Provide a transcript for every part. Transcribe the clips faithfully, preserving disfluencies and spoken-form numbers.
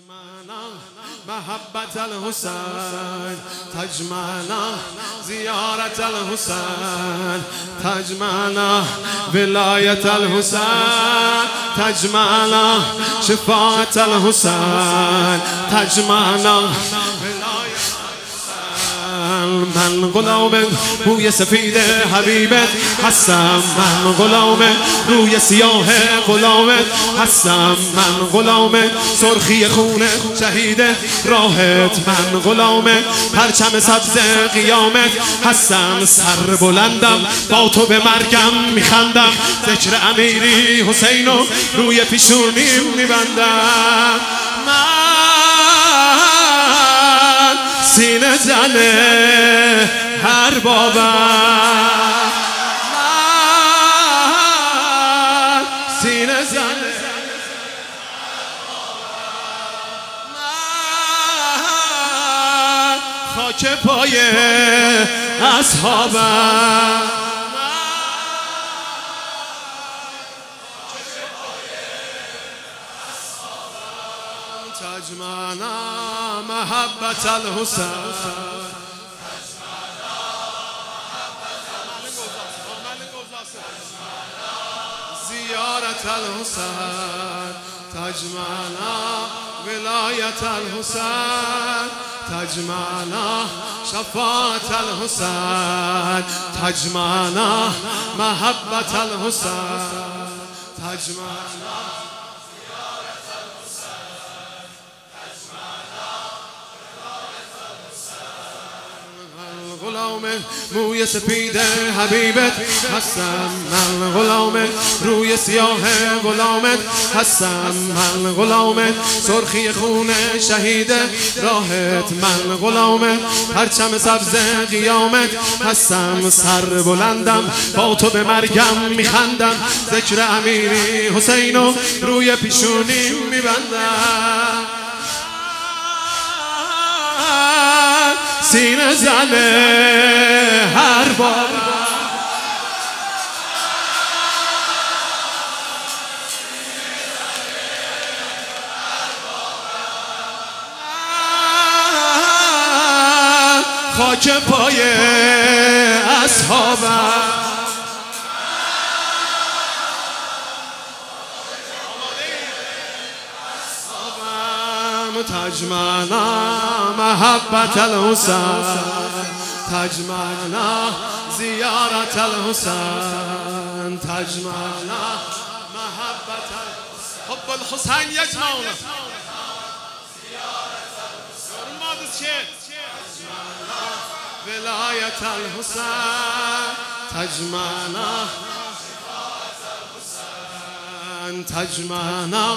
تجمعنا محبت الحسین، تجمعنا زیارت الحسین، تجمعنا ولایت الحسین، تجمعنا شفاعت الحسین، تجمعنا من غلام روی سفید حبیبت هستم، من غلام روی سیاه غلامت هستم، من غلام سرخی خون شهید راهت، من غلام پرچم سبز قیامت هستم، سر بلندم با تو به مرگم میخندم، ذکر امیری حسینو روی پیشونیم میبندم، سینه زنه هر بابم، من سینه زنه من خاک پای اصحابم، تجمعنا محبت الحسین، زیارت الحسین، تجمعنا ولایت الحسین، تجمعنا شفاعت الحسین، تجمعنا محبت الحسین، تجمعنا غلام موی سپید حبیبت هستم، من غلام روی سیاه غلامت هستم، من غلام سرخی خون شهید راهت، من غلام پرچم سبز قیامت هستم، سر بلندم با تو به مرگم میخندم، ذکر امیری حسینو روی پیشونی میبندم، سینه زنه هر بار خاک پای اصحابم، تجمعنا محبت الحسین، تجمعنا زیارت الحسین، تجمعنا محبت الحسین، حب الحسین یجمعنا ولایت الحسین، تجمعنا تجمعنا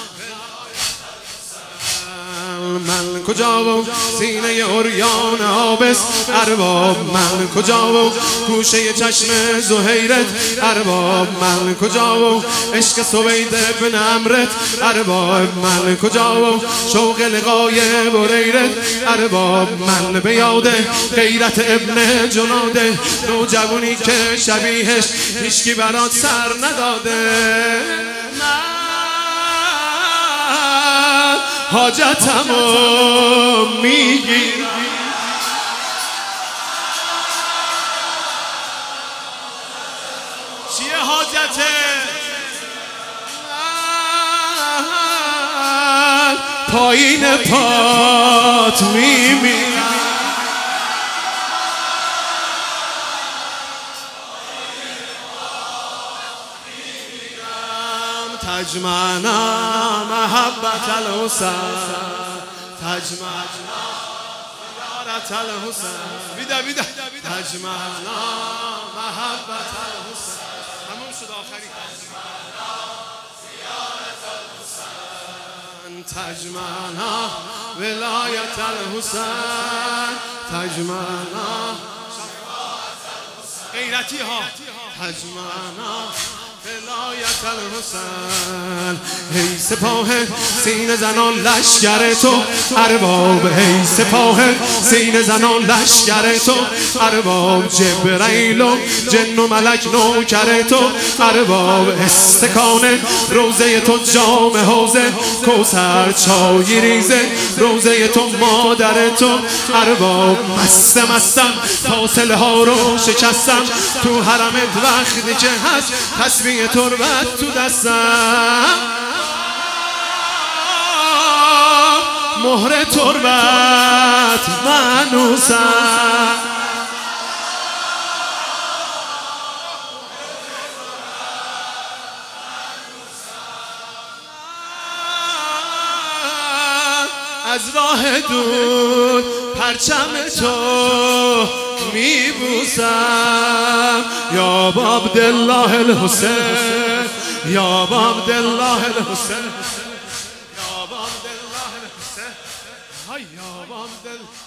من کجا و سینه عریان آبس ارباب، من کجا و گوشه چشم زهیرت ارباب، من کجا و عشق سوید ابن عمرت ارباب، من کجا و شوق لقای بریرت ارباب، من به یاد غیرت ابن جناده، نوجوانی که شبیهش هیچکی برات سر نداده، حاجتمو میگی چیه حاجته؟ پایین پات میمیرم، تجمعنا محبت الحسین، تجمعنا زیارت الحسین، بیده بیده تجمعنا محبت الحسین، تموم شد آخری، تجمعنا زیارت الحسین، تجمعنا ولایت الحسین، تجمعنا شفاعت الحسین، غیرتی ها، تجمعنا غایت الحسن. ای سپاه سینه زنان لشکر تو ارباب، ای سپاه سینه زنان لشکر تو ارباب، جبرئیل و جن و ملک نوکر تو ارباب، استکان روزه تو جام حوضه کوثر، چای ریزه روزه تو مادر تو ارباب، مست مستم فاصله ها رو شکستم تو حرمت وقتی که هست تسبیح تربت تو دستم، مهر تربت منوسم. از راه دور پرچم تو میبوسم، یا عبدالله الحسین، یا عبدالله الحسین، یا عبدالله الحسین، یا عبدالله